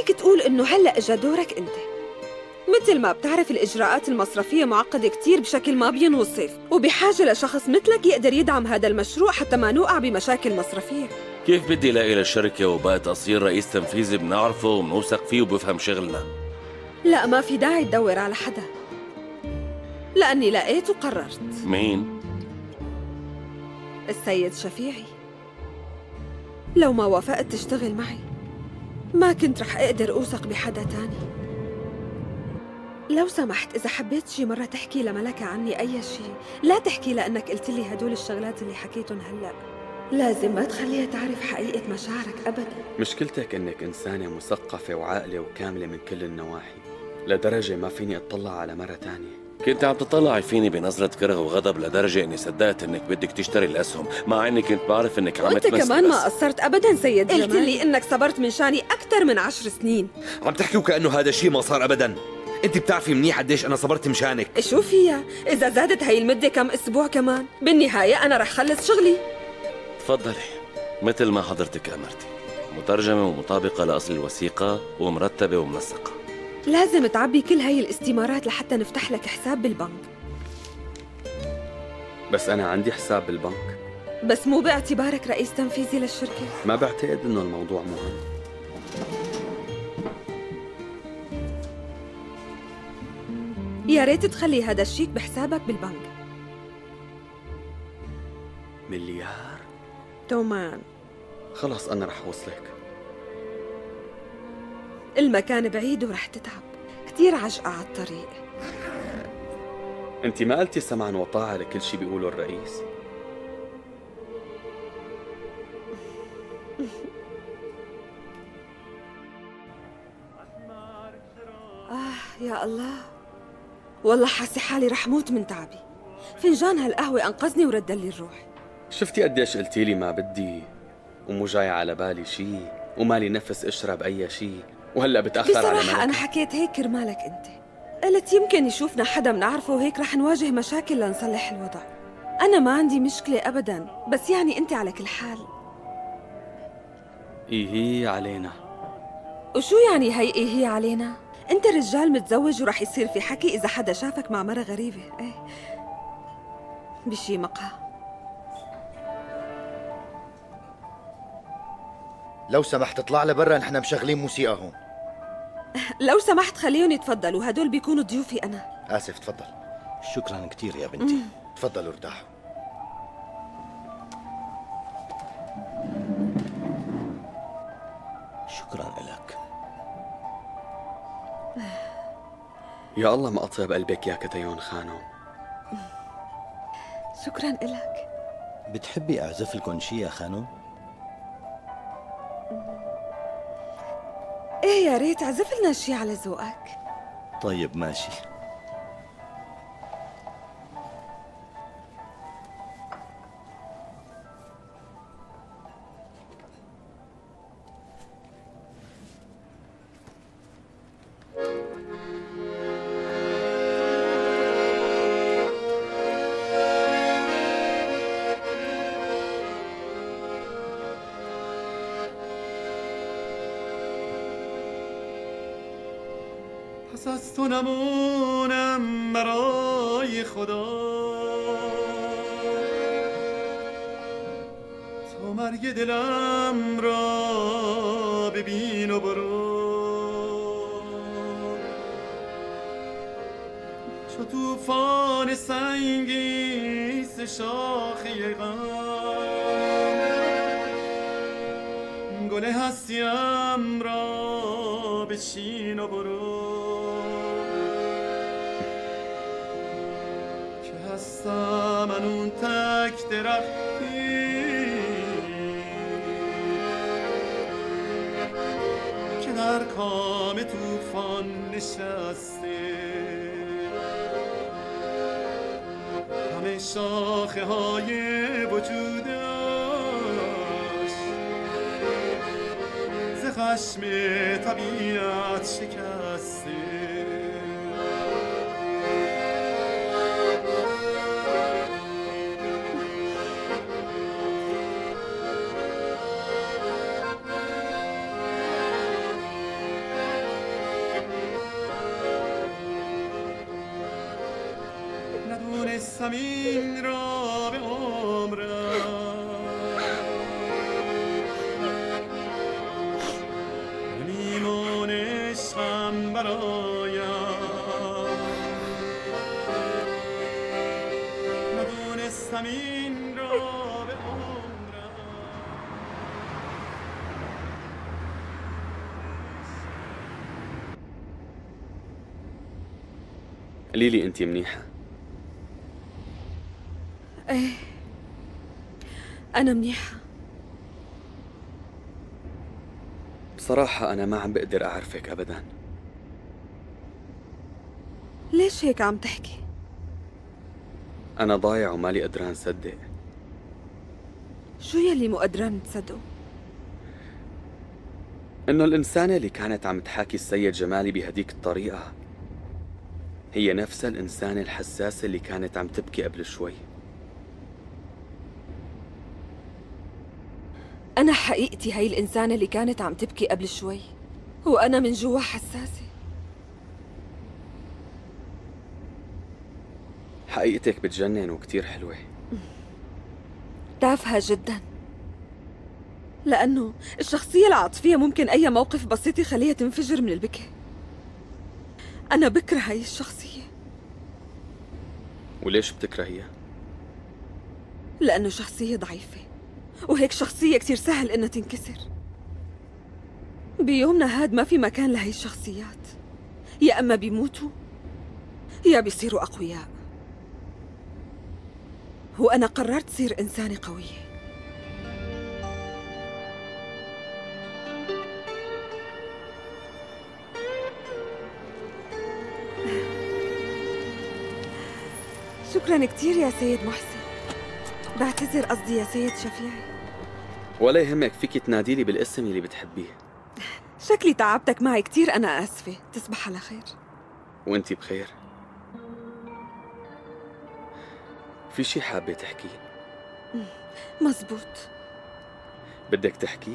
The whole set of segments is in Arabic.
فيك تقول إنه هلأ إجا دورك أنت. مثل ما بتعرف الإجراءات المصرفية معقدة كتير بشكل ما بينوصف، وبحاجة لشخص مثلك يقدر يدعم هذا المشروع حتى ما نوقع بمشاكل مصرفية. كيف بدي الاقي للشركة وبقت أصير رئيس تنفيذي بنعرفه وبنوثق فيه وبفهم شغلنا؟ لا، ما في داعي تدور على حدا، لأني لقيت وقررت. مين؟ السيد شفيعي. لو ما وافقت تشتغل معي ما كنت رح أقدر أوثق بحدا تاني. لو سمحت، إذا حبيت شي مرة تحكي لملكة عني أي شي، لا تحكي لأنك قلت لي هدول الشغلات اللي حكيتهم هلأ. لازم ما تخليها تعرف حقيقة مشاعرك أبداً. مشكلتك إنك إنسانة مثقفة وعاقلة وكاملة من كل النواحي، لدرجة ما فيني أطلع على مرة تانية. كنت عم تطلعي فيني بنظرة كره وغضب لدرجة إني صدقت إنك بدك تشتري الأسهم، مع إني كنت بعرف إنك عم وأنت تمثلي. كمان ما قصرت أبداً سيد جمال. قلت لي إنك صبرت من شاني أكثر من 10 سنين. عم تحكي وكأنه هذا الشيء ما صار أبداً. أنت بتعرفي منيح قديش أنا صبرت مشانك. شو فيها؟ إذا زادت هاي المدة كم أسبوع كمان، بالنهاية أنا رح خلص شغلي. تفضلي، مثل ما حضرتك أمرتي، مترجمة ومطابقة لأصل الوثيقة ومرتبة ومنسقة. لازم تعبي كل هاي الاستمارات لحتى نفتح لك حساب بالبنك. بس أنا عندي حساب بالبنك. بس مو باعتبارك رئيس تنفيذي للشركة. ما بعتقد إنه الموضوع مهم. يا ريت تخلي هذا الشيك بحسابك بالبنك. مليار؟ تومان، خلص أنا رح وصلك. المكان بعيد ورح تتعب كتير، عجقة على الطريق. أنت ما قلتي سمعا وطاعة لكل شي بيقوله الرئيس؟ يا الله، والله حاسة حالي رح موت من تعبي. فنجان هالقهوة أنقذني ورد لي الروح. شفتي قديش قلتي لي ما بدي ومو جاي على بالي شي ومالي نفس اشرب أي شي، وهلأ بتأخر على ملك. بصراحة أنا حكيت هيك كرمالك أنت. قلت يمكن يشوفنا حدا منعرفه وهيك رح نواجه مشاكل لنصلح الوضع. أنا ما عندي مشكلة أبداً، بس يعني أنت على كل حال. إيه هي علينا. وشو يعني هي علينا؟ أنت رجال متزوج ورح يصير في حكي إذا حدا شافك مع مرة غريبة. إيه بشي مقهى. لو سمحت اطلع لبرا، نحن مشغلين موسيقى هون. لو سمحت خليهم يتفضلوا، هدول بيكونوا ضيوفي أنا. آسف، تفضل. شكرا كتير يا بنتي. تفضلوا ارتاحوا. شكرا لك. يا الله ما أطيب قلبك يا كتيون خانم. شكرا إلك. بتحبي أعزف لكم شي يا خانم؟ إيه يا ريت عزف لنا شي على ذوقك. طيب ماشي. پس از تو نمونم برای خدا، تو مرگ دلم را ببین و برو. چو توفان سنگیست شاخه غم، گل هستیم را بچین و برو. هستم من اون تک درختی که در کام توفان نشسته، همه شاخه های وجودش ز خشم طبیعت شکسته. ندونستم این را به عمرم میمان عشقم برایم ندونستم این را به عمرم. قليلي انت منيحة؟ ايه أنا منيحة. بصراحة أنا ما عم بقدر أعرفك أبداً. ليش هيك عم تحكي؟ أنا ضايع ومالي قدران صدق. شو يلي مو قدران تصدقه؟ إنه الإنسانة اللي كانت عم تحاكي السيد جمالي بهديك الطريقة هي نفس الإنسانة الحساسة اللي كانت عم تبكي قبل شوي. أنا حقيقتي هي الإنسانة اللي كانت عم تبكي قبل شوي، وأنا من جوا حساسة. حقيقتك بتجنن وكتير حلوة. تافهة جدا، لأنه الشخصية العاطفية ممكن أي موقف بسيط يخليها تنفجر من البكاء. أنا بكره هاي الشخصية. وليش بتكرهيها؟ لأنه شخصية ضعيفة، وهيك شخصية كتير سهل إنها تنكسر. بيومنا هاد ما في مكان لهي الشخصيات، يا أما بيموتوا يا بيصيروا أقوياء. وأنا قررت صير إنسانة قوية. شكراً كتير يا سيد محسن. بعتذر، قصدي يا سيد شفيعي. ولا يهمك، فيك تناديلي بالاسم اللي بتحبيه. شكلي تعبتك معي كتير، أنا آسفة. تصبح على خير. وانتي بخير. في شي حابة تحكيه؟ مزبوط. بدك تحكيه؟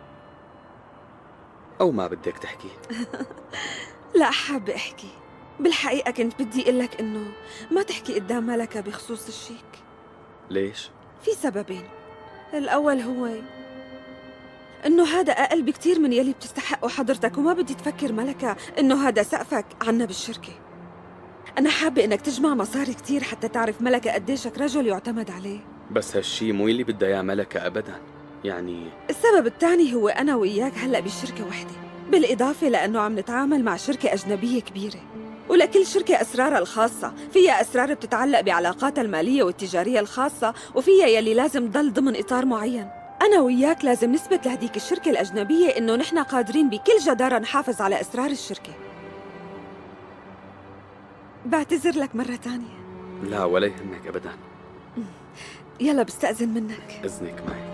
أو ما بدك تحكيه؟ لا، حابة أحكي. بالحقيقة كنت بدي أقلك إنه ما تحكي قدام ملكة بخصوص الشيك. ليش؟ في سببين. الأول هو إنه هذا أقل بكتير من يلي بتستحقه حضرتك، وما بدي تفكر ملكة إنه هذا سقفك عنا بالشركة. أنا حابة إنك تجمع مصاري كتير حتى تعرف ملكة قديشك رجل يعتمد عليه. بس هالشي مو اللي بدها إياه ملكة أبداً. يعني السبب الثاني هو أنا وإياك هلأ بشركة وحدة، بالإضافة لأنه عم نتعامل مع شركة أجنبية كبيرة، ولكل شركة أسرارها الخاصة. فيها أسرار بتتعلق بعلاقاتها المالية والتجارية الخاصة، وفيها يلي لازم تضل ضمن إطار معين. أنا وإياك لازم نثبت لهديك الشركة الأجنبية إنه نحن قادرين بكل جدارة نحافظ على أسرار الشركة. بعتذر لك مرة تانية. لا، ولا يهمك أبداً. يلا بستأذن منك. إذنك معك.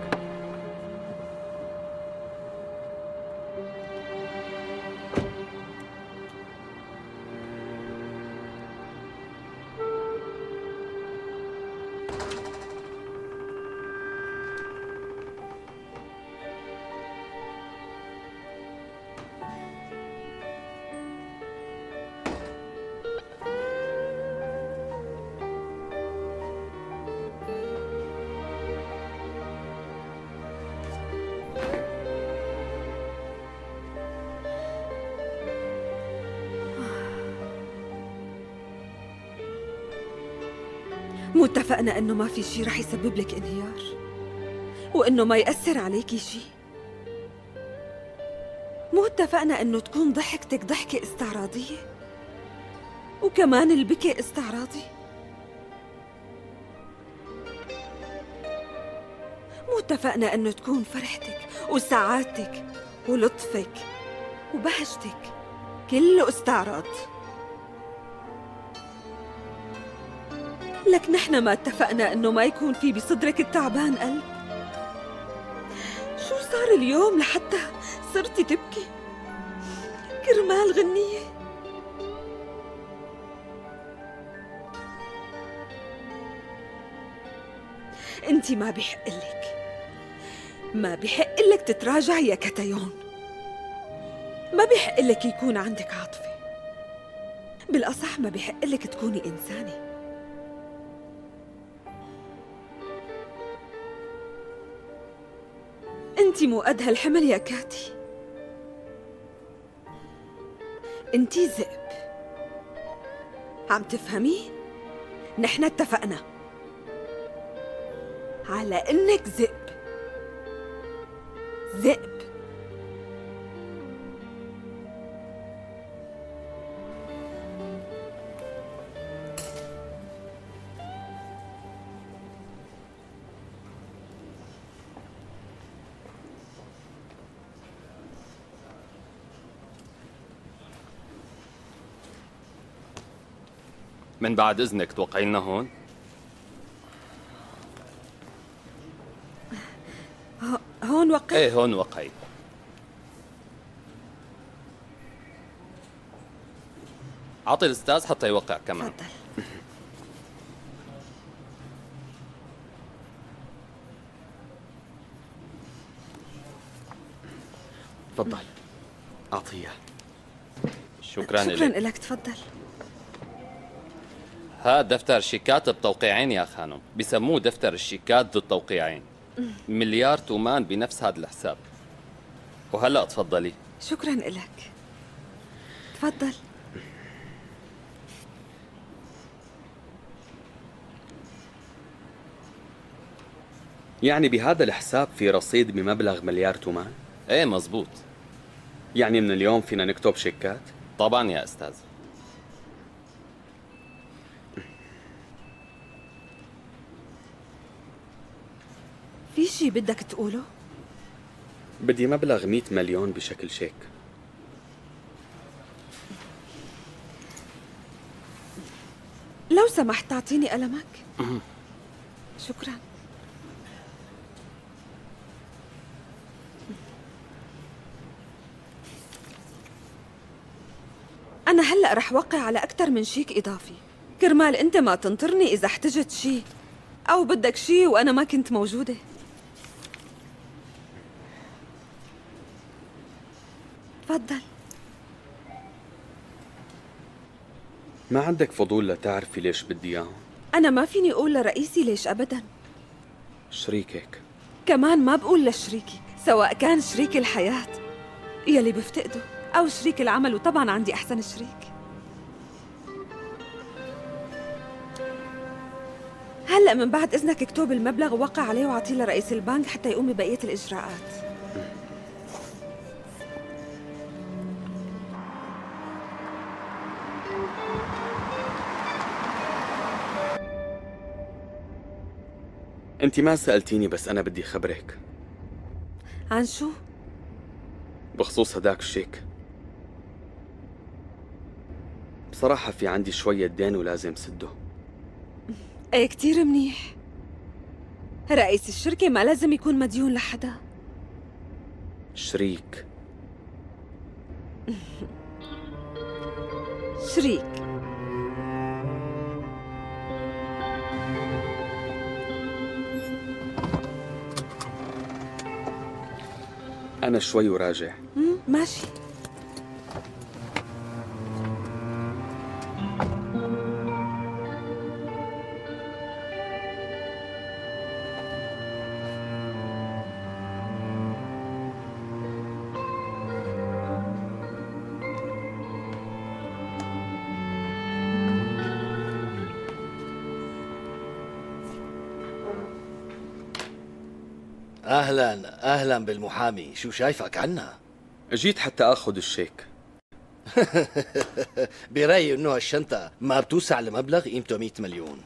مو اتفقنا إنه ما في شي رح يسبب لك انهيار، وإنه ما يأثر عليكي شي؟ مو اتفقنا إنه تكون ضحكتك ضحكة استعراضية، وكمان البكي استعراضي؟ مو اتفقنا إنه تكون فرحتك وسعادتك ولطفك وبهجتك كله استعراض؟ لك نحن ما اتفقنا إنه ما يكون في بصدرك التعبان قلب؟ شو صار اليوم لحتى صرتي تبكي كرمال غنية؟ انتي ما بيحق لك تتراجعي يا كتيون. ما بيحق لك يكون عندك عاطفة، بالأصح ما بيحق لك تكوني إنسانة. انتي مو قد هالحمل يا كاتي. انتي ذئب، عم تفهمي؟ نحن اتفقنا على انك ذئب. ذئب. من بعد إذنك توقعي لنا هون؟ هون وقع. ايه هون وقعي. عطي الأستاذ حتى يوقع كمان. تفضل. تفضل أعطيه. شكرا شكرا لك. لك. تفضل. هذا دفتر شيكات بتوقيعين يا خانم، بسموه دفتر الشيكات ذو التوقيعين. مليار تومان بنفس هذا الحساب. وهلا تفضلي. شكرا لك. تفضل. يعني بهذا الحساب في رصيد بمبلغ مليار تومان؟ ايه مزبوط. يعني من اليوم فينا نكتب شيكات؟ طبعا يا أستاذ. في شي بدك تقوله؟ بدي مبلغ 100 مليون بشكل شيك. لو سمحت تعطيني قلمك. شكرا. أنا هلأ رح وقع على أكثر من شيك إضافي، كرمال أنت ما تنطرني إذا احتجت شي أو بدك شي وأنا ما كنت موجودة. تفضل. ما عندك فضول لتعرفي ليش بدي اياهم؟ أنا ما فيني أقول لرئيسي ليش أبداً. شريكك. كمان ما بقول لشريكي، سواء كان شريك الحياة يلي بفتقده أو شريك العمل، وطبعاً عندي أحسن شريك. هلأ من بعد إذنك اكتب المبلغ ووقع عليه وعطيه لرئيس البنك حتى يقوم ببقية الإجراءات. انت ما سألتيني بس انا بدي خبرك عن شو؟ بخصوص هداك الشيك. بصراحة في عندي شوية دين ولازم سده. ايه كتير منيح. رئيس الشركة ما لازم يكون مديون لحدا. شريك. شريك. أنا شوي وراجع. ماشي. أهلا بالمحامي، شو شايفك عنا؟ جيت حتى أخذ الشيك. برأيي إنه هالشنطة ما بتوسع لمبلغ قيمته 100 مليون.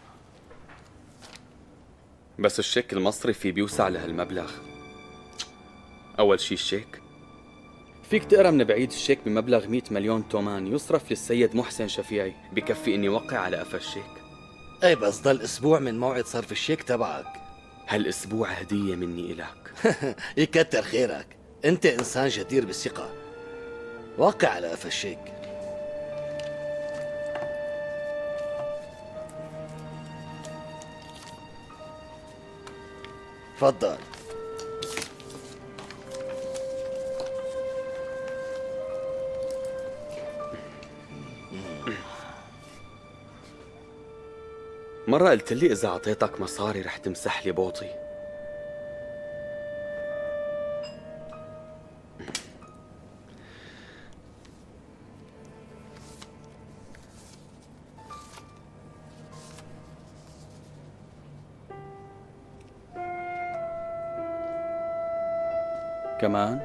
بس الشيك المصرفي بيوسع لهالمبلغ. أول شي الشيك فيك تقرا من بعيد الشيك بمبلغ 100 مليون تومان يصرف للسيد محسن شفيعي، بكفي إني وقع على قفا الشيك. ايه بس ضل أسبوع من موعد صرف الشيك تبعك. هالأسبوع هدية مني إلك. يكتر خيرك، أنت إنسان جدير بالثقة. وقع على قفا الشيك. تفضل. مرة قلت لي إذا أعطيتك مصاري رح تمسح لي بوطي. كمان؟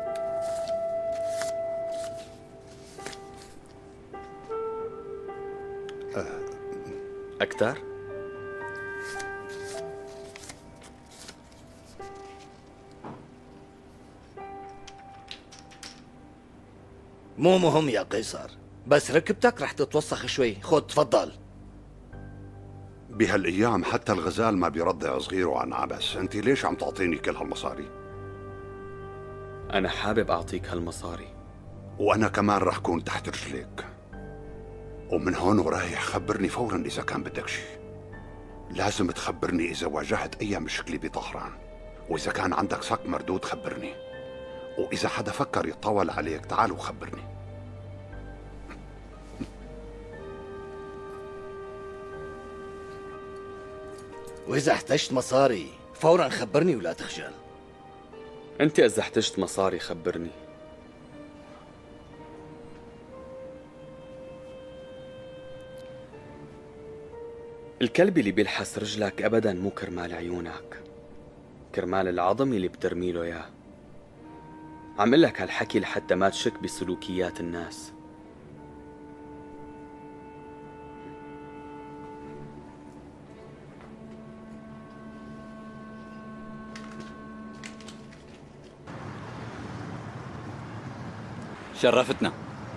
أكتر؟ مو مهم يا قيصر، بس ركبتك رح تتوسخ شوي. خد تفضل. بهالايام حتى الغزال ما بيرضع صغيره عن عبس، انت ليش عم تعطيني كل هالمصاري؟ أنا حابب أعطيك هالمصاري. وانا كمان رح كون تحت رجليك، ومن هون ورايح خبرني فورا اذا كان بدك شيء. لازم تخبرني اذا واجهت اي مشكله بطهران، واذا كان عندك صك مردود خبرني، واذا حدا فكر يتطاول عليك تعال وخبرني. وإذا احتجت مصاري فورا خبرني ولا تخجل. أنت إذا احتجت مصاري خبرني. الكلب اللي بيلحس رجلك أبدا مو كرمال عيونك، كرمال العظم اللي بترميله إياه. عم قل لك هالحكي لحتى ما تشك بسلوكيات الناس. شرفتنا.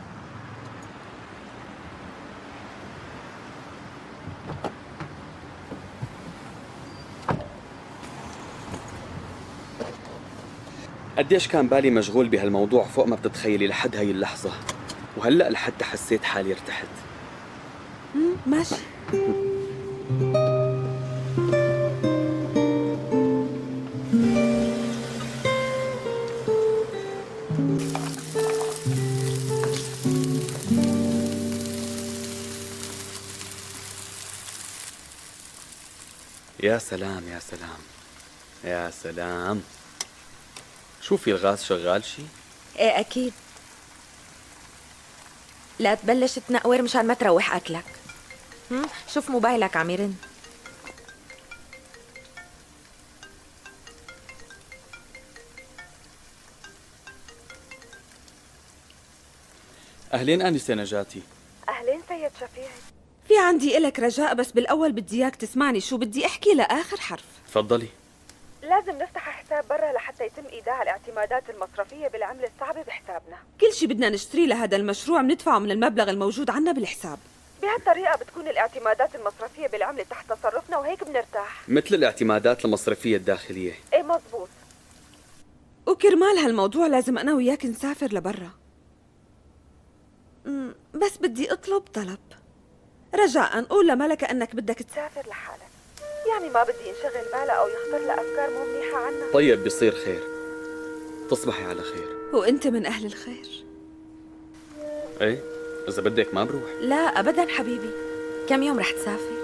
قديش كان بالي مشغول بهالموضوع فوق ما بتتخيلي لحد هاي اللحظة، وهلأ لحتى حسيت حالي ارتحت. ماشي. يا سلام يا سلام يا سلام. شوفي الغاز شغال شي؟ ايه اكيد. لا تبلش تنقور مشان ما تروح اكلك. شوف موبايلك عم يرن. أهلين أنسة نجاتي. أهلين سيد شفيعي. في عندي إلك رجاء، بس بالأول بدي إياك تسمعني شو بدي أحكي لآخر حرف. تفضلي. لازم نفتح حساب برا لحتى يتم إيداع الاعتمادات المصرفية بالعملة الصعبة بحسابنا. كل شي بدنا نشتريه لهذا المشروع بندفعه من المبلغ الموجود عنا بالحساب. بهالطريقة بتكون الاعتمادات المصرفية بالعملة تحت تصرفنا وهيك بنرتاح. مثل الاعتمادات المصرفية الداخلية. ايه مزبوط. وكرمال هالموضوع لازم أنا وياك نسافر لبرا. بس بدي أطلب طلب. رجاء قول لملكة أنك بدك تسافر لحالك، يعني ما بدي انشغل بالها أو يخطر لها أفكار مو منيحة عنا. طيب بيصير خير. تصبحي على خير. وأنت من أهل الخير. ايه إذا بدك ما بروح. لا أبدا حبيبي، كم يوم رح تسافر؟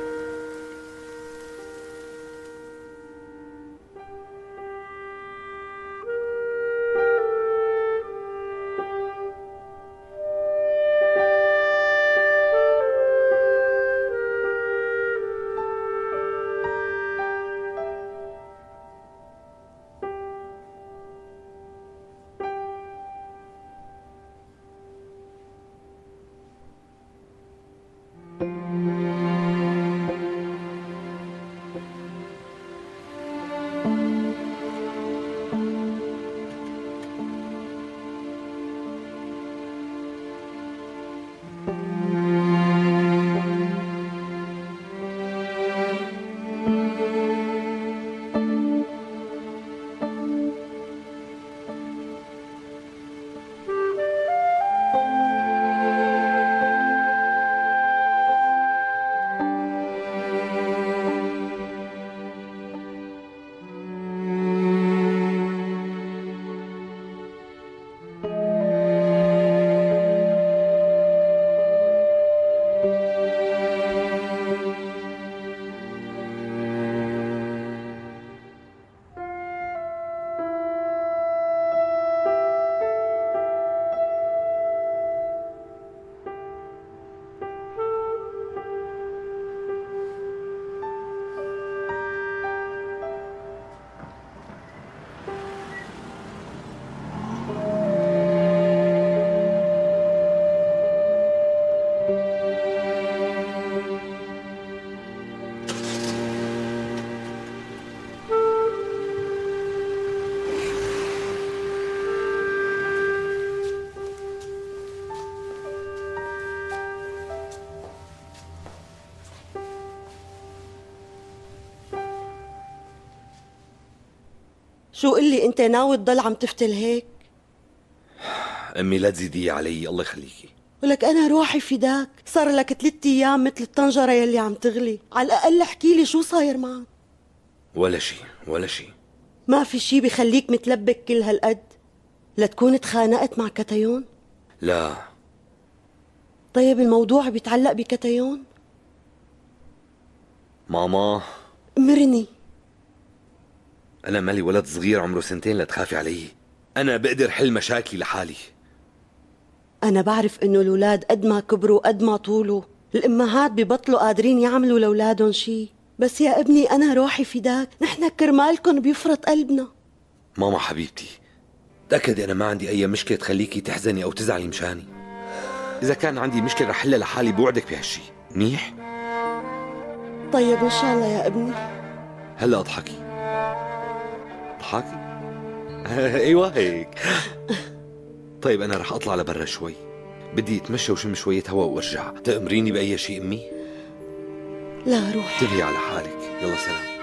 شو قلي انت ناوي تضل عم تفتل هيك؟ امي لا تزيدي علي، الله يخليكي. ولك انا روحي فداك، صار لك 3 ايام مثل الطنجرة يلي عم تغلي، على الاقل احكي لي شو صاير معك. ولا شيء ولا شيء. ما في شي بخليك متلبك كل هالقد؟ لتكون تخانقت مع كتيون؟ لا. طيب الموضوع بيتعلق بكتيون؟ ماما مرني. أنا مالي ولد صغير عمره 2 لتخافي علي. أنا بقدر حل مشاكلي لحالي. أنا بعرف إنه الأولاد قد ما كبروا قد ما طولوا الأمهات ببطلوا قادرين يعملوا لأولادهم شي. بس يا ابني أنا روحي فداك، نحن كرمالكن بيفرط قلبنا. ماما حبيبتي، تأكدي أنا ما عندي أي مشكلة تخليكي تحزني أو تزعلي مشاني. إذا كان عندي مشكلة رح حلها لحالي، بوعدك بهالشي. منيح؟ طيب إن شاء الله يا ابني. هلا اضحكي اضحكي. ايوه هيك. طيب انا رح اطلع لبرا شوي، بدي اتمشى وشم شوية هواء وارجع. تأمريني بأي شيء امي؟ لا روح. انتبهي على حالك. يلا سلام.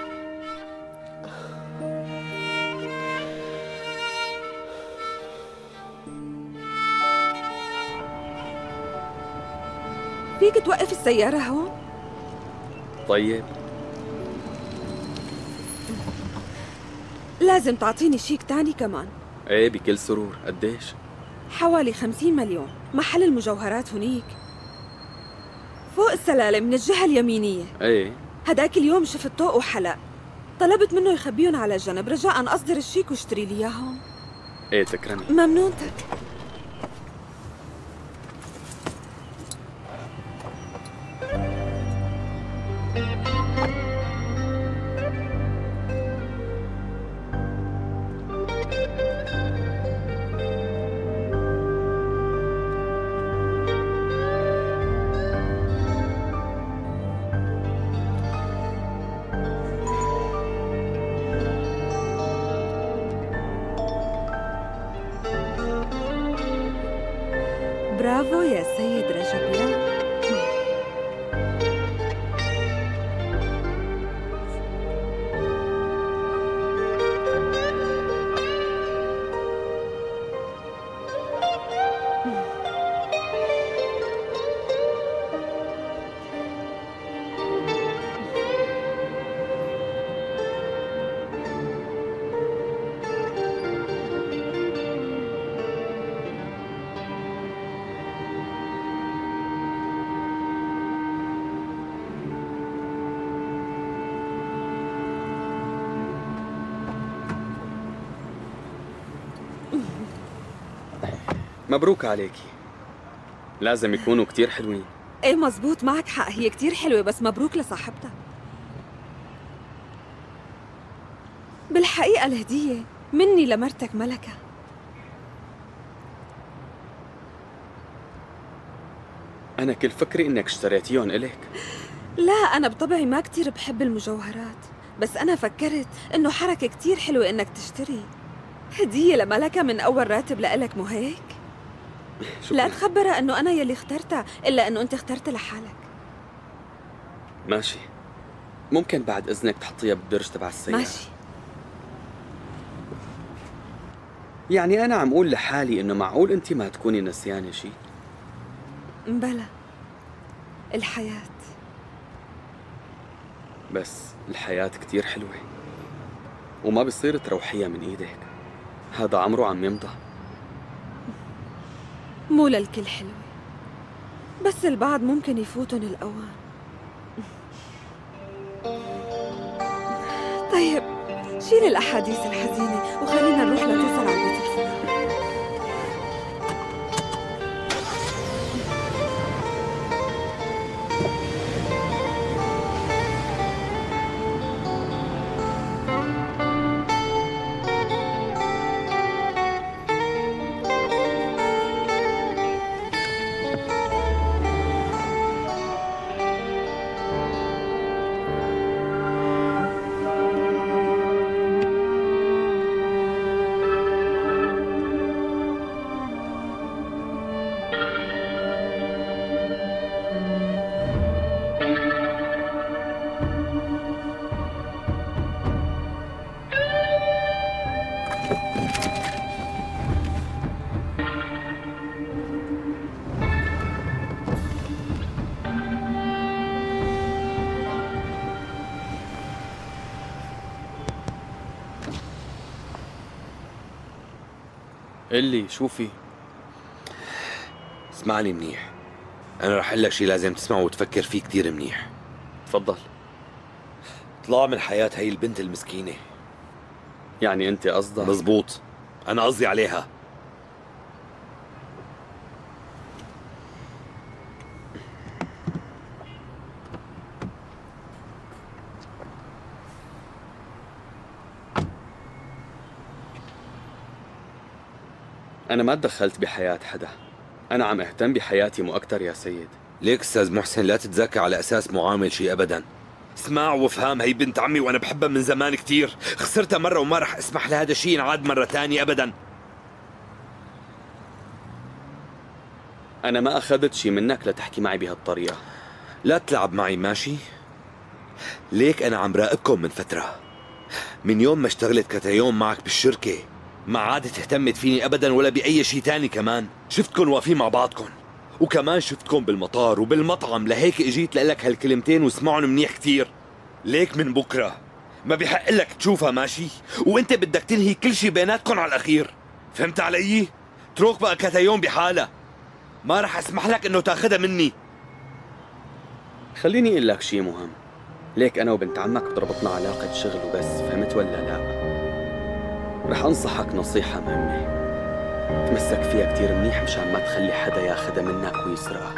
فيك توقف السيارة هون؟ طيب لازم تعطيني شيك تاني كمان. ايه بكل سرور. قديش؟ حوالي 50 مليون. محل المجوهرات هنيك فوق السلالم من الجهة اليمينية. ايه هداك اليوم شفت طوق وحلق، طلبت منه يخبيهم على جنب. رجاء أصدر الشيك واشتري لي اياهم. ايه تكرمي. ممنونتك. برافو يا سيد رجبيان. مبروك عليكي، لازم يكونوا كتير حلوين. ايه مزبوط، معك حق، هي كتير حلوة، بس مبروك لصاحبتها. بالحقيقة الهدية مني لمرتك ملكة. أنا كل فكري إنك اشتريتيهم إلك. لا، أنا بطبعي ما كتير بحب المجوهرات، بس أنا فكرت إنه حركة كتير حلوة إنك تشتري هدية لملكة من أول راتب لإلك، مو هيك؟ لا تخبرها إنه أنا يلي اخترتها، إلا إنه أنت اخترتها لحالك. ماشي، ممكن بعد إذنك تحطيها بالدرج تبع السيارة؟ ماشي. يعني أنا عم أقول لحالي إنه معقول أنت ما تكوني نسيانة شي؟ بلا، الحياة. بس الحياة كتير حلوة وما بصير تروحيها من إيدك، هذا عمره عم يمضى. مو للكل حلوة، بس البعض ممكن يفوتن الأوان. طيب شيل الأحاديث الحزينة وخلينا نروح لتوصل على البيت الفلاني. قلي شو في؟ اسمعني منيح. أنا رح أقول لك شي لازم تسمعه وتفكر فيه كتير منيح. تفضل. طلع من حياة هي البنت المسكينة. يعني أنت قصدك؟ مزبوط، أنا قصدي عليها. أنا ما تدخلت بحياة حدا، أنا عم أهتم بحياتي مو أكتر يا سيد. ليك أستاذ محسن لا تتذكى على أساس معامل شي أبدا. اسمع وافهم، هي بنت عمي وأنا بحبها من زمان كتير. خسرتها مرة وما رح أسمح لهذا الشي ينعاد مرة تانية أبدا. أنا ما أخذت شي منك لتحكي معي بهالطريقة. لا تلعب معي ماشي؟ ليك أنا عم راقبكم من فترة، من يوم ما اشتغلت كتيوم معك بالشركة ما عادت اهتمت فيني أبدا ولا بأي شي تاني. كمان شفتكن واقفين مع بعضكن، وكمان شفتكن بالمطار وبالمطعم، لهيك اجيت لقلك هالكلمتين واسمعن منيح كتير. ليك من بكرة ما بيحق لك تشوفها ماشي، وانت بدك تنهي كل شي بيناتكن على الأخير. فهمت علي؟ اترك بقى كتيوم بحالها، ما رح اسمح لك انه تاخدها مني. خليني اقول لك شيء مهم. ليك انا وبنت عمك بتربطنا علاقة شغل وبس، فهمت ولا لا؟ رح انصحك نصيحة مهمة، تمسك فيها كتير منيح مشان ما تخلي حدا ياخدها منك ويسرقها.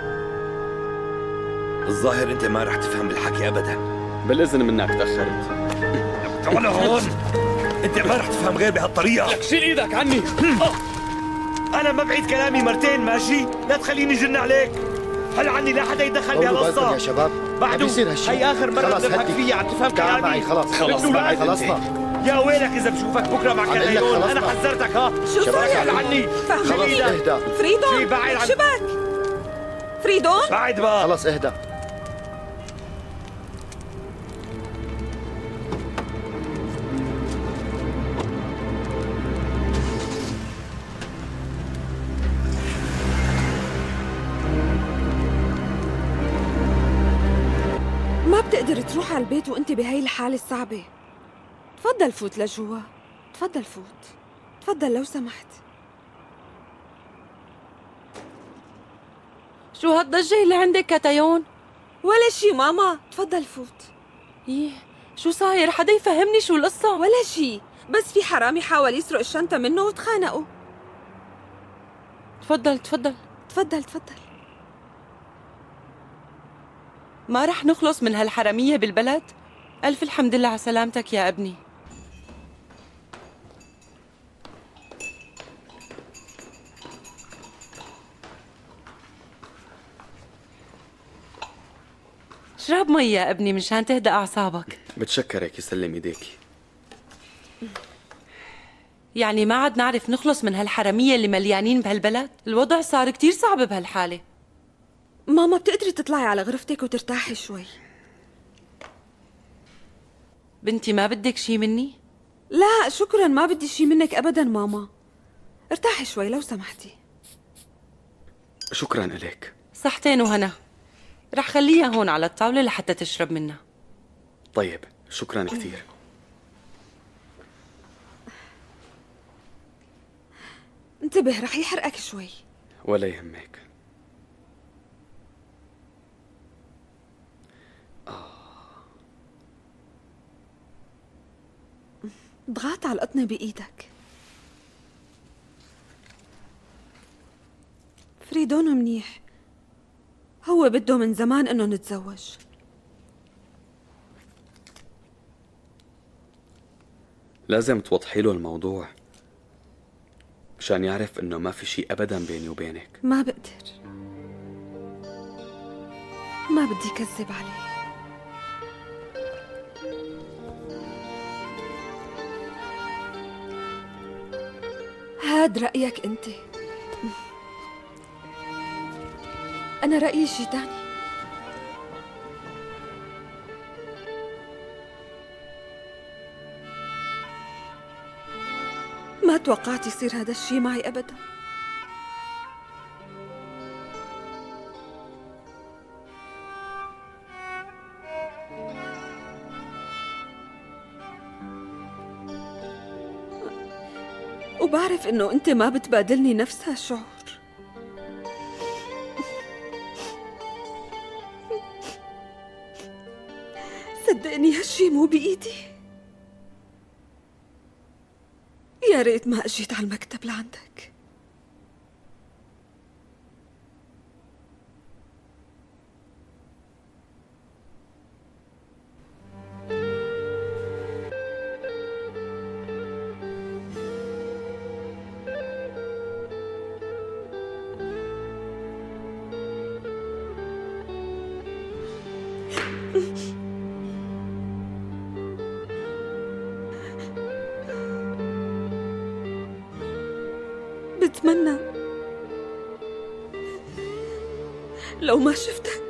الظاهر انت ما رح تفهم بالحكي ابدا. بالاذن منك تاخرت. تعال هون، انت ما رح تفهم غير بهالطريقة. لك شيل ايدك عني. انا ما بعيد كلامي مرتين ماشي؟ لا تخليني جن عليك. هل عني لا حدا يتدخل بهالقصة يا شباب. بعده. هي اخر مرة بنضحك فيها، عم تفهم كلامي. معي خلاص خلصنا. يا ويلك اذا بشوفك بكره مع كليون. انا حذرتك. ها شو صاير؟ عني فهمني. اهدى فريدون شو بك؟ فريدون بعد بقى. خلص اهدى. ما بتقدر تروح على البيت وانت بهاي الحالة الصعبة. تفضل فوت لجوا، تفضل فوت، تفضل لو سمحت. شو هالضجة اللي عندك كتيون؟ ولا شي ماما، تفضل فوت. ايه شو صاير؟ حدا يفهمني شو القصة؟ ولا شي، بس في حرامي حاول يسرق الشنطة منه وتخانقوا. تفضل تفضل تفضل تفضل. ما رح نخلص من هالحرامية بالبلد؟ ألف الحمد لله على سلامتك يا ابني. اشرب مي يا ابني مشان تهدأ أعصابك. بتشكرك، يسلم ايديكي. يعني ما عاد نعرف نخلص من هالحرامية اللي مليانين بهالبلد؟ الوضع صار كتير صعب بهالحالة. ماما بتقدري تطلعي على غرفتك وترتاحي شوي. بنتي ما بدك شي مني؟ لا شكرا، ما بدي شي منك أبدا ماما. ارتاحي شوي لو سمحتي. شكرا إليك. صحتين وهنا. رح خليها هون على الطاولة لحتى تشرب منها. طيب شكرا كثير. انتبه رح يحرقك شوي. ولا يهمك. ضغط على القطنة بإيدك. فريدون منيح، هو بده من زمان إنه نتزوج. لازم توضحي له الموضوع مشان يعرف إنه ما في شيء أبدا بيني وبينك. ما بقدر، ما بدي كذب عليه. هاد رأيك أنت، أنا رأيي شي تاني. ما توقعت يصير هذا الشي معي أبدا. وبعرف إنه أنت ما بتبادلني نفس هالشعور. صدقني هالشي مو بإيدي. يا ريت ما أجيت على المكتب لعندك. بتمنى لو ما شفتك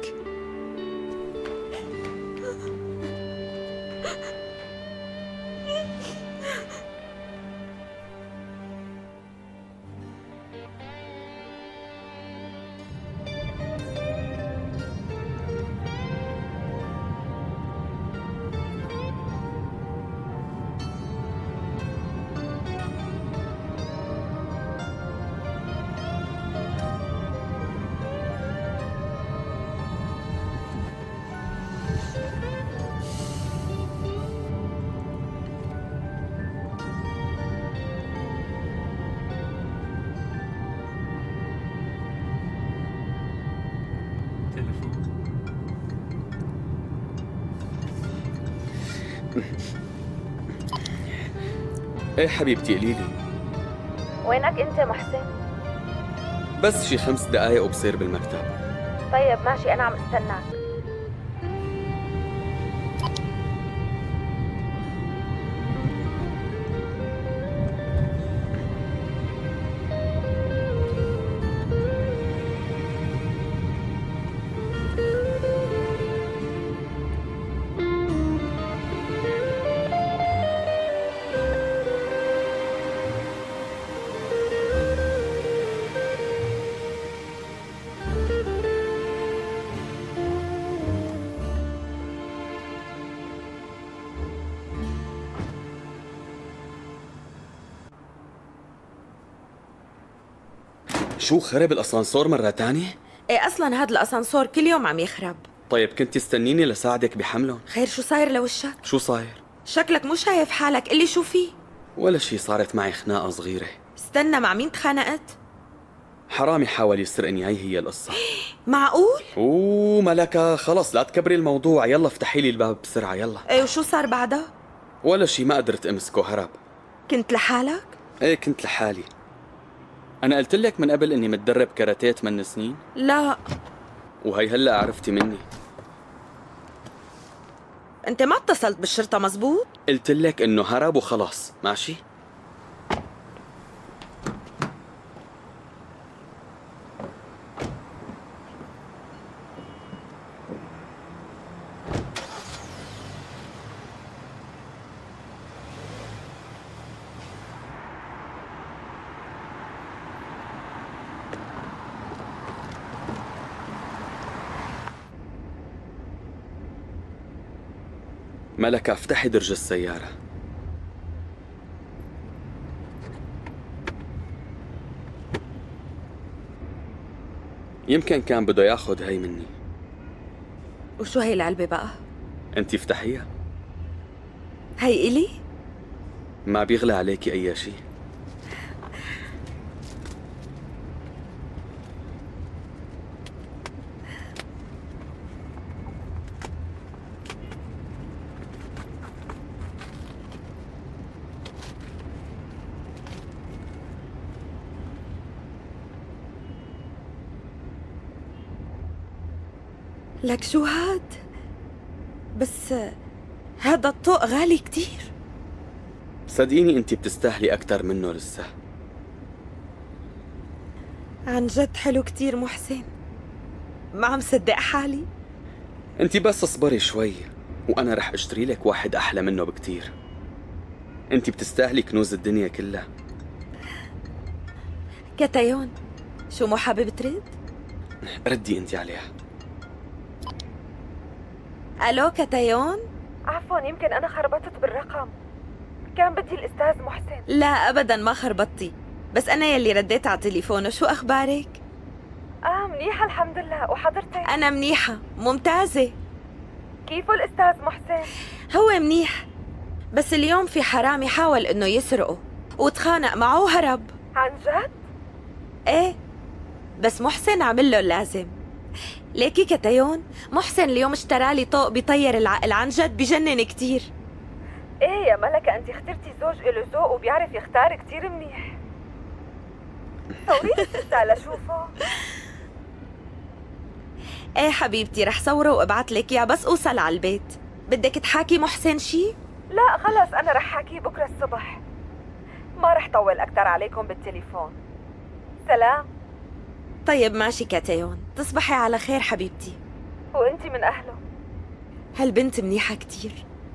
ايه حبيبتي قليلي. وينك انت محسن؟ بس شي 5 دقايق وبصير بالمكتب. طيب ماشي، انا عم استناك. شو خرب الاسانسور مرة تانية؟ ايه اصلا هاد الاسانسور كل يوم عم يخرب. طيب كنت تستنيني لساعدك بحملهم؟ خير شو صاير لوشك؟ شو صاير؟ شكلك مو شايف حالك، قلي شو في؟ ولا شي، صارت معي خناقة صغيرة. استنى، مع مين تخانقت؟ حرامي حاول يسرقني، هي القصة. معقول؟ اوه ملكة خلص لا تكبري الموضوع، يلا افتحي لي الباب بسرعة يلا. ايه وشو صار بعدها؟ ولا شي، ما قدرت امسكه هرب. كنت لحالك؟ ايه كنت لحالي. انا قلت لك من قبل اني متدرب كاراتيه 8 سنين؟ لا. وهي هلا عرفتي مني. انت ما اتصلت بالشرطة مزبوط؟ قلت لك انه هرب وخلاص، ماشي؟ ملكة افتحي درج السيارة. يمكن كان بده ياخد هي مني. وشو هي العلبة بقى؟ انتي افتحيها. هي إلي؟ ما بيغلى عليكي اي شيء. لك شو هاد؟ بس هذا الطوق غالي كتير. صدقيني انتي بتستاهلي اكتر منه لسه. عن جد حلو كتير محسن، ما عم صدق حالي. انتي بس اصبري شوي وانا رح اشتري لك واحد احلى منه بكتير. انتي بتستاهلي كنوز الدنيا كلها. كتايون، شو مو حابب ترد؟ ردي انتي عليها. الو كتايون؟ عفوا يمكن انا خربطت بالرقم. كان بدي الأستاذ محسن. لا أبدا ما خربطتي، بس أنا يلي رديت على تليفونه. شو أخبارك؟ منيحة الحمد لله، وحضرتك؟ أنا منيحة ممتازة. كيفه الأستاذ محسن؟ هو منيح، بس اليوم في حرامي حاول إنه يسرقه وتخانق معه وهرب. عن جد؟ إيه، بس محسن عمل له اللازم. ليكي كتيون، محسن اليوم اشترى لي طوق بيطير العقل، عن جد بجنن كتير. ايه يا ملكة، انت اخترتي زوج له ذوق وبيعرف يختار كتير منيح. صوري لي لشوفه. ايه حبيبتي، رح صوره وابعت لك اياه بس اوصل على البيت. بدك تحاكي محسن شي؟ لا خلص، انا رح حاكيه بكره الصبح، ما رح طول اكتر عليكم بالتليفون. سلام. طيب ماشي كتيون، تصبحي على خير حبيبتي. وانتي من اهله. هالبنت منيحة كتير.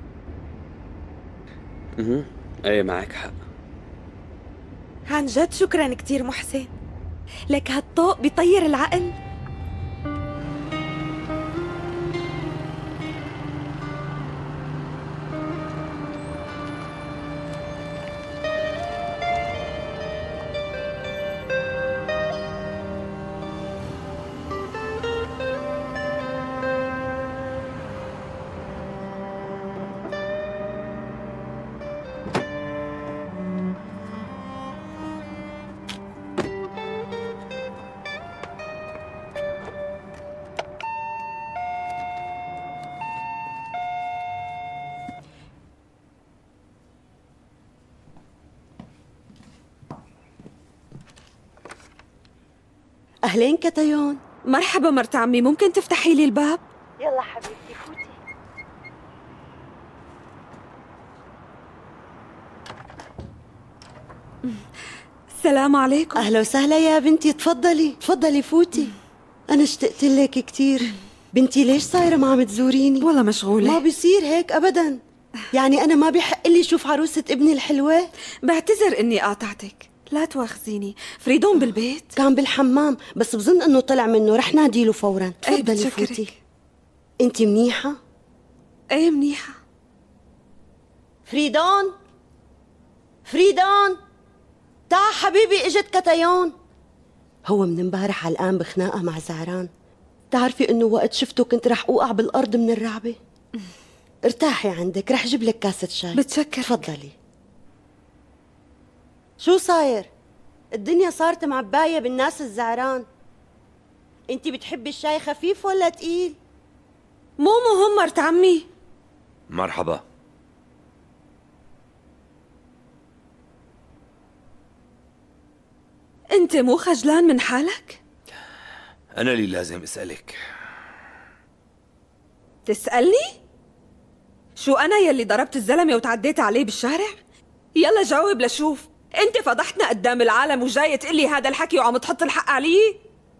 ايه معك حق. عن جد شكرا كتير محسن، لك هالطوق بيطير العقل. أهلين كتيون. مرحبا مرت عمي، ممكن تفتحي لي الباب؟ يلا حبيبتي فوتي. السلام عليكم. أهلا وسهلا يا بنتي، تفضلي تفضلي فوتي. أنا اشتقت لك كتير. بنتي ليش صايرة ما عم تزوريني؟ والله مشغولة. ما بيصير هيك أبدا، يعني أنا ما بيحق لي شوف عروسة ابني الحلوة؟ بعتذر إني قاطعتك، لا تواخذيني. فريدون بالبيت؟ كان بالحمام، بس بظن إنه طلع منه، رح ناديله فورا. تفضلي فوتي. أنت منيحة؟ ايه منيحة. فريدون، فريدون تعا حبيبي، اجت كتيون. هو من امبارح علقان بخناقة مع زعران. تعرفي انه وقت شفته كنت رح اوقع بالارض من الرعبة. ارتاحي عندك، رح جيب لك كاسة شاي. بتشكر. تفضلي. شو صاير؟ الدنيا صارت معباية بالناس الزعران. انتي بتحبي الشاي خفيف ولا تقيل؟ مو مهم مرت عمي. مرحبا. انت مو خجلان من حالك؟ أنا اللي لازم أسألك. تسألني؟ شو أنا يلي ضربت الزلمة وتعديت عليه بالشارع؟ يلا جاوب لشوف. انت فضحتنا قدام العالم وجاية تقلي هذا الحكي وعم تحط الحق علي؟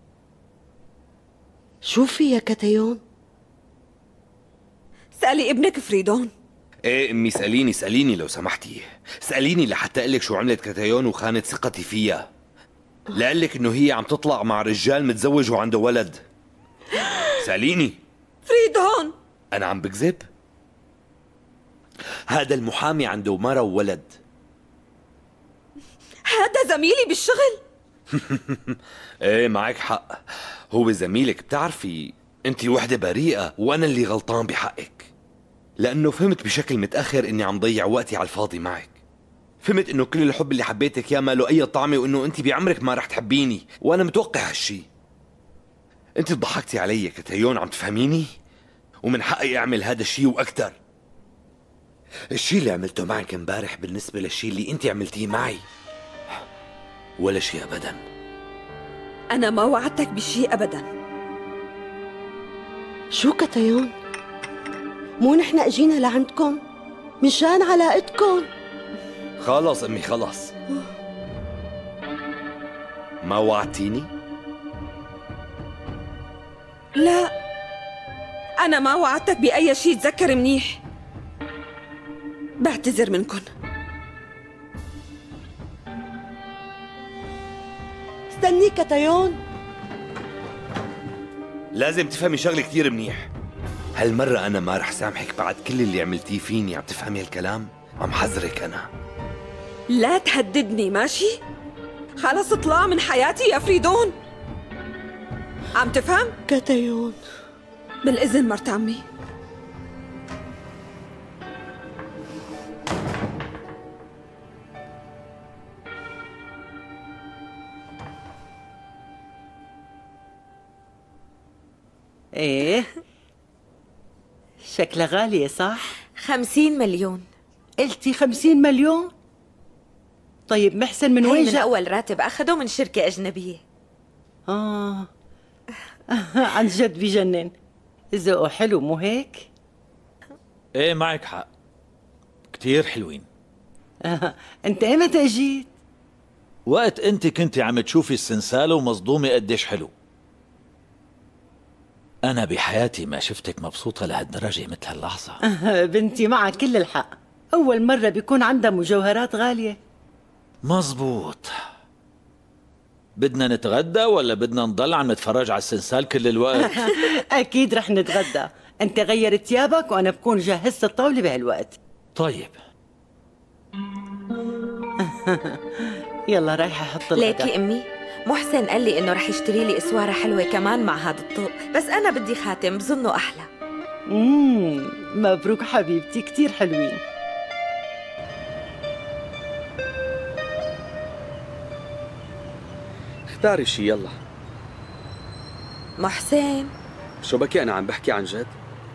شوفي يا كتيون. سألي ابنك فريدون. ايه امي، اسأليني لو سمحتي. اسأليني لحتى اقلك شو عملت كتيون وخانت ثقتي فيها. لقلك انه هي عم تطلع مع رجال متزوج وعنده ولد. سأليني. فريدون، انا عم بكذب؟ هذا المحامي عنده مرة وولد. هذا زميلي بالشغل. ايه معك حق، هو زميلك. بتعرفي انت وحدة بريئة وانا اللي غلطان بحقك، لانه فهمت بشكل متأخر اني عم ضيع وقتي على الفاضي معك. فهمت انه كل الحب اللي حبيتك يا ما له اي طعمة، وانه انت بعمرك ما رح تحبيني، وانا متوقع هالشي. انت ضحكتي علي كتيون، عم تفهميني؟ ومن حقي اعمل هذا الشي واكثر. الشي اللي عملته معك امبارح بالنسبة للشي اللي انت عملتيه معي ولا شيء ابدا. أنا ما وعدتك بشيء أبدا. شو كتيون؟ مو نحن اجينا لعندكم مشان علاقتكم. خلص امي خلص. ما وعدتيني؟ لا، أنا ما وعدتك بأي شيء، تذكر منيح. بعتذر منكن. استني كتيون. لازم تفهمي شغلة كتير منيح. هالمرة أنا ما رح سامحك بعد كل اللي عملتيه فيني. عم تفهمي هالكلام؟ عم حذرك أنا. لا تهددني ماشي؟ خلص اطلع من حياتي يا فريدون. عم تفهم؟ كتيون. بالإذن مرت عمي. ايه شكلها غالية صح؟ 50 مليون. قلتي 50 مليون؟ طيب محسن من وين من أول راتب أخده من شركة أجنبية. عن جد بجنن. ذوقه حلو مو هيك؟ ايه معك حق، كتير حلوين. انت ايمتى اجيت؟ وقت انت كنتي عم تشوفي السنسالة ومصدومة قديش حلو. أنا بحياتي ما شفتك مبسوطة لهالدرجة مثل هاللحظة. بنتي معك كل الحق، أول مرة بيكون عندها مجوهرات غالية. مزبوط. بدنا نتغدى ولا بدنا نضل عم نتفرج على السنسال كل الوقت؟ أكيد رح نتغدى. أنت غير ثيابك وأنا بكون جهزت الطاولة بهالوقت. طيب. يلا رايحة أحط ليكي أمي، محسن قال لي إنه رح يشتري لي إسوارة حلوة كمان مع هذا الطوق، بس أنا بدي خاتم بظنه أحلى. مبروك حبيبتي، كتير حلوين. اختاري شي يلا. محسن شو بكي، أنا عم بحكي عن جد.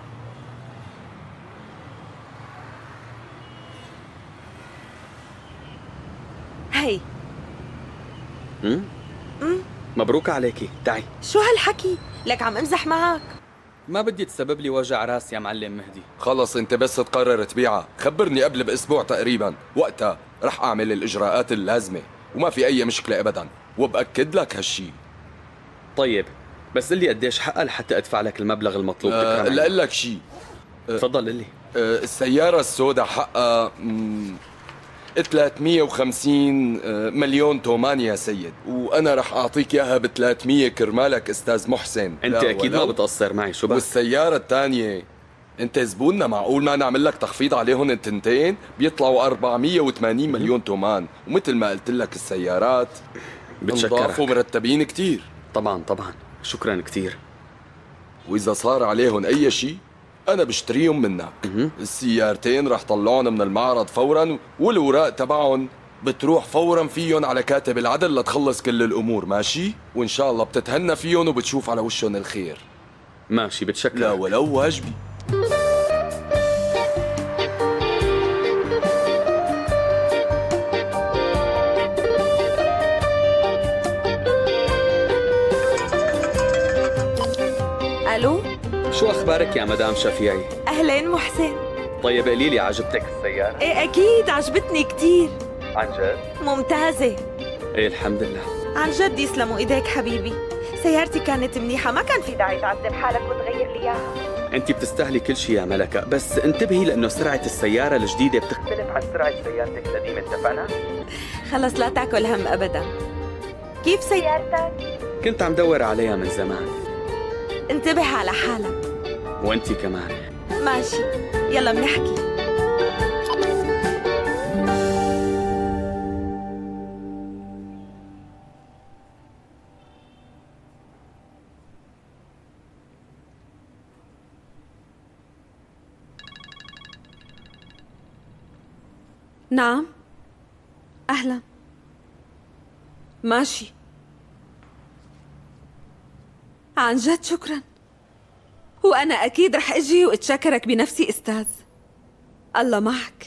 هي مبروك عليكي، تعي. شو هالحكي؟ لك عم امزح معك. ما بدي تسبب لي وجع راس يا معلم مهدي. خلص انت بس تقرر تبيعها، خبرني قبل باسبوع تقريبا، وقتها رح اعمل الاجراءات اللازمه وما في اي مشكله ابدا، وباكد لك هالشي. طيب بس قل لي قديش حقها لحتى ادفع لك المبلغ المطلوب. لا لك شي. تفضل قل لي. السياره السوداء حقها 350 مليون تومان يا سيد، وانا رح اعطيك اياها ب 300 كرمالك استاذ محسن. انت اكيد ما بتقصر معي. شو بك؟ والسياره الثانيه انت زبوننا، معقول ما نعمل لك تخفيض عليهم التنتين؟ بيطلعوا 480 مليون تومان، ومثل ما قلت لك السيارات بتشكرك ومرتبين كتير. طبعا شكرا كتير. واذا صار عليهم اي شيء أنا بشتريهم منك. السيارتين رح طلعهم من المعرض فورا، والوراق تبعهم بتروح فورا فيهم على كاتب العدل لتخلص كل الأمور، ماشي؟ وإن شاء الله بتتهنى فيهم وبتشوف على وشهم الخير. ماشي بتشكر. لا ولو واجبي. ألو؟ شو أخبارك يا مدام شفيعي؟ أهلين محسن. طيب قولي لي، عجبتك السيارة؟ إيه أكيد عجبتني كتير. عن جد؟ ممتازة. إيه الحمد لله. عن جد يسلموا إيديك حبيبي، سيارتي كانت منيحة، ما كان في داعي تعذب حالك وتغير لي إياها. أنت بتستاهلي كل شيء يا ملكة، بس انتبهي لأنه سرعة السيارة الجديدة بتختلف عن سرعة سيارتك القديمة، اتفقنا؟ خلص لا تاكل هم أبدا. كيف سيارتك؟ كنت عم دور عليها من زمان. انتبه على حالك. وأنت كمان. ماشي، يلا بنحكي. نعم، أهلا. ماشي. عن جد شكرا، وأنا أكيد رح أجي وأتشكرك بنفسي أستاذ. الله معك.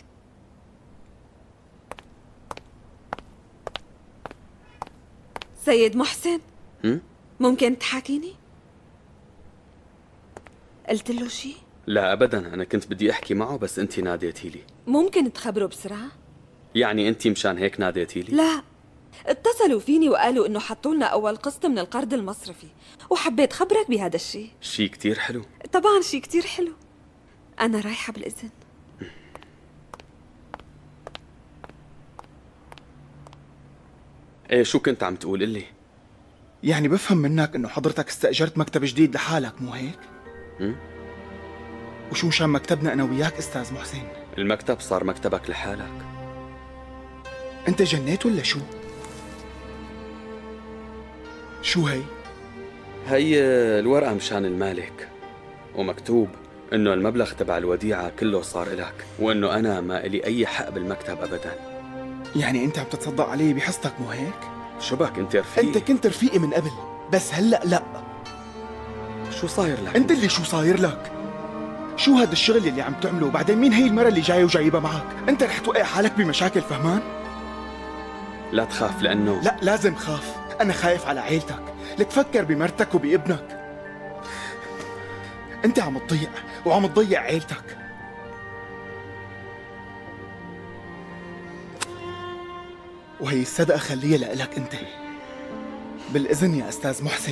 سيد محسن، ممكن تحاكيني؟ قلت له شي؟ لا أبدا، أنا كنت بدي أحكي معه بس أنت ناديتي لي. ممكن تخبره بسرعة؟ يعني أنت مشان هيك ناديتي لي؟ لا، اتصلوا فيني وقالوا إنه حطوا لنا أول قسط من القرض المصرفي، وحبيت خبرك بهذا الشيء. شيء كتير حلو. طبعا شيء كتير حلو. أنا رايحة بالإذن. إيه شو كنت عم تقول؟ قل لي. يعني بفهم منك إنه حضرتك استأجرت مكتب جديد لحالك، مو هيك؟ وشو مشان مكتبنا أنا وياك أستاذ محسن؟ المكتب صار مكتبك لحالك. انت جنيت ولا شو؟ شو هي؟ هي الورقة مشان المالك، ومكتوب انه المبلغ تبع الوديعة كله صار إلك، وانه انا ما إلي اي حق بالمكتب ابدا. يعني انت عم تتصدق علي بحصتك مو هيك؟ شو بك انت رفيقي؟ انت كنت رفيقي من قبل، بس هلأ لا. شو صاير لك؟ انت اللي شو صاير لك؟ شو هذا الشغل اللي عم تعمله؟ وبعدين مين هي المرة اللي جاية وجايبها معك؟ انت رح توقع حالك بمشاكل، فهمان؟ لا تخاف لانه لا لازم خاف. انا خايف على عيلتك، لك فكر بمرتك وبابنك. انت عم تضيع وعم تضيع عيلتك. وهي الصدقة خليها لإلك انت. بالإذن يا أستاذ محسن.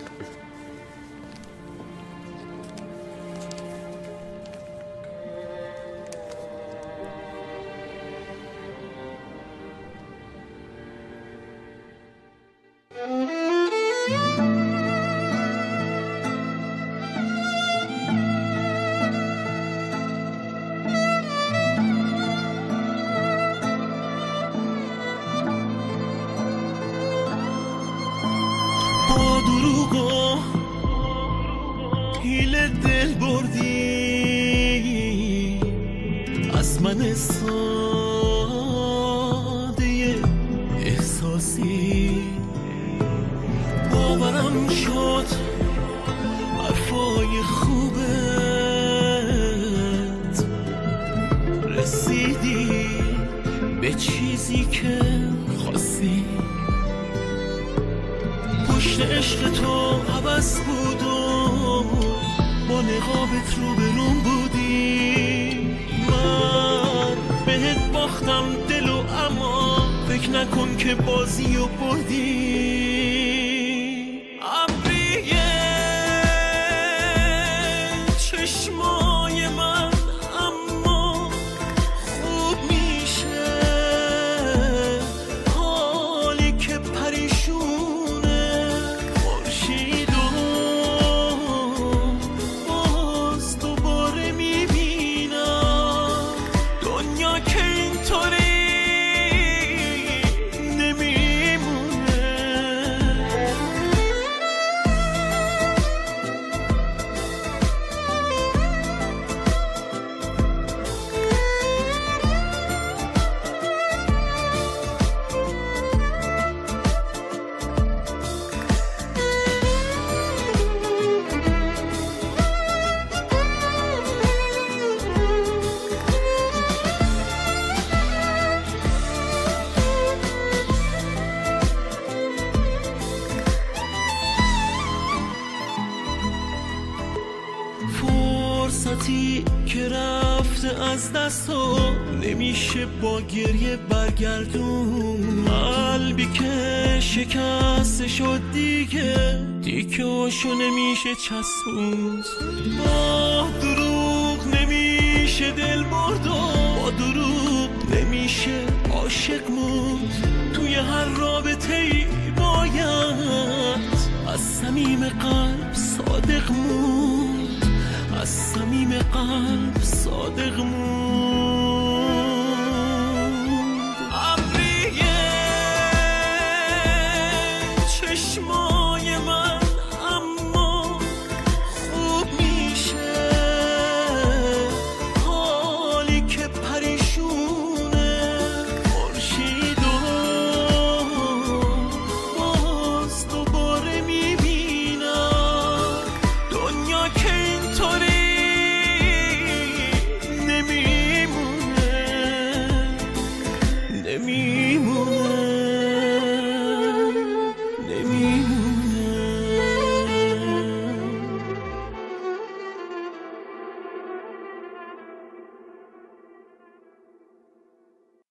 فرصتی که رفته از دست و نمیشه با گریه برگردون، قلبی که شکسته شد دیگه هاشو نمیشه چسبوند، با دروغ نمیشه دل برد و با دروغ نمیشه عاشق موند، توی هر رابطه‌ای باید از صمیم قلب صادق موند، از صمیم قلب صادق موند.